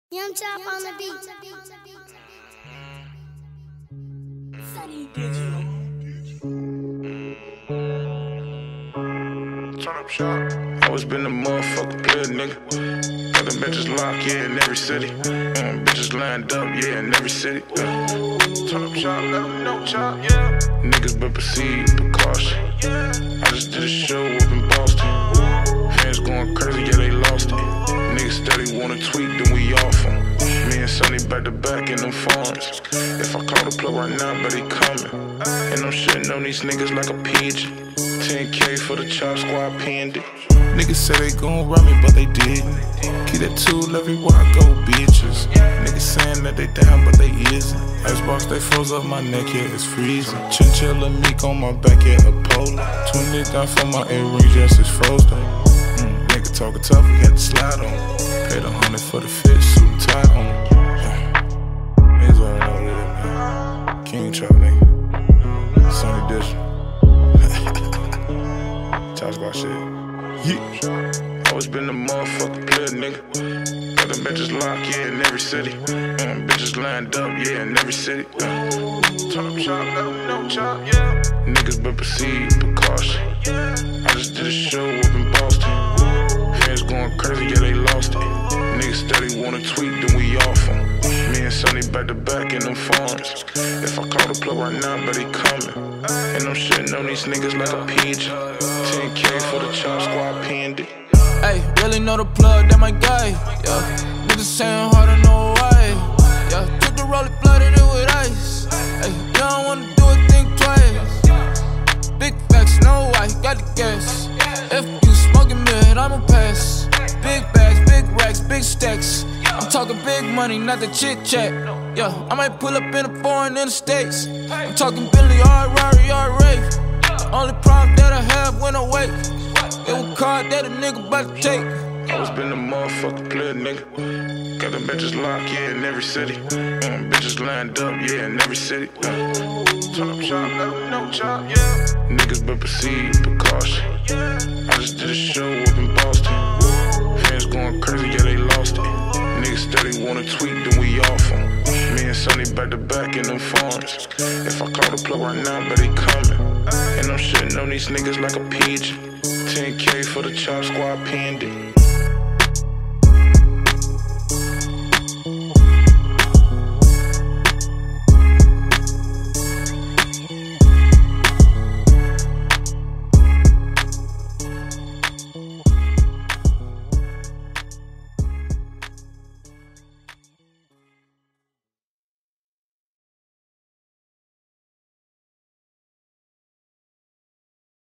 Young Chop on the beat. Sunny Digital. Turn up shop. Always been a motherfucker player, nigga. Got them bitches locked, yeah, in every city. Bitches lined up, yeah, in every city. Turn up shop, let them know, chop, yeah. Niggas been perceived, precaution. I just did a show up in Boston. Fans going crazy, yeah, they lost it. Niggas steady wanna tweet, then we off them. Me and Sonny back to back in them farms. If I call the plug right now, bet he coming. And I'm shitting on these niggas like a pigeon. 10K for the chop squad pinned it. Niggas say they gon' run me, but they didn't. Keep that tool everywhere I go, bitches. Niggas saying that they down, but they isn't. Icebox, they froze up my neck, yeah, it's freezing. Chinchilla meek on my back, yeah, a polar. 20 down for my earrings, yes, it's frozen. Nigga talkin' tough, we had to slide on. Paid 100 for the fit, suit and tie on. Niggas already know what it is, man. King Chop, nigga. Sonny Digital. Talk about shit. Yeah. Always been a motherfucker player, nigga. Got them bitches locked, yeah, in every city. Bitches lined up, yeah, in every city. Turn up shop, let them know, chop, yeah. Niggas been perceived, precaution. I just did a show up in Boston. Fans going crazy, yeah, they lost it. Niggas steady wanna tweet, then we off them. Me and Sonny back to back in them farms. If I call the plug right now, bet he coming. And I'm shitting on these niggas like a pigeon. 10K for the chop squad pinned it. Ayy, really know the plug, that my guy. Yeah, niggas saying harder, no way. Yeah, took the roller, flooded it with ice. Ayy, you don't wanna do it, think twice. Big facts, no I got the gas. If you smoking mid, I'ma pass. Big bags, big racks, big stacks. I'm talking big money, not the chit chat. Yeah, I might pull up in a foreign interstates. I'm talking Billy, Rari, Ray. Only problem that I have when I wake. It was card that a nigga bout to take. Always been a motherfucker player, nigga. Got them bitches locked, yeah, in every city. Bitches lined up, yeah, in every city. Turn up shop, let them know, chop, yeah. Niggas been perceived, precaution. I just did a show up in Boston. Fans going crazy, yeah, they lost it. Niggas steady wanna tweet, then we off them. Me and Sonny back to back in them farms. If I call the plug right now, bet he coming. And I'm shitting on these niggas like a pigeon. 10K for the chop squad pinned it.